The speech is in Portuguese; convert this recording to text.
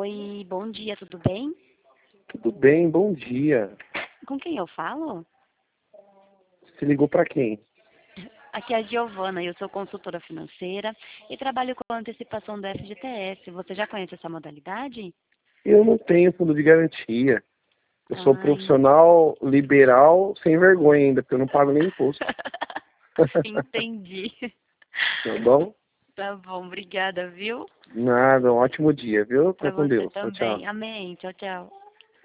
Oi, bom dia, tudo bem? Tudo bem, bom dia. Com quem eu falo? Você ligou para quem? Aqui é a Giovana, eu sou consultora financeira e trabalho com a antecipação do FGTS. Você já conhece essa modalidade? Eu não tenho fundo de garantia. Eu sou Ai, profissional liberal sem vergonha ainda, porque eu não pago nem imposto. entendi. Tá bom? Tá bom, obrigada, viu? Nada, um ótimo dia, viu? Fica Pra com você Deus. Tchau, tchau. também. Amém. Tchau, tchau.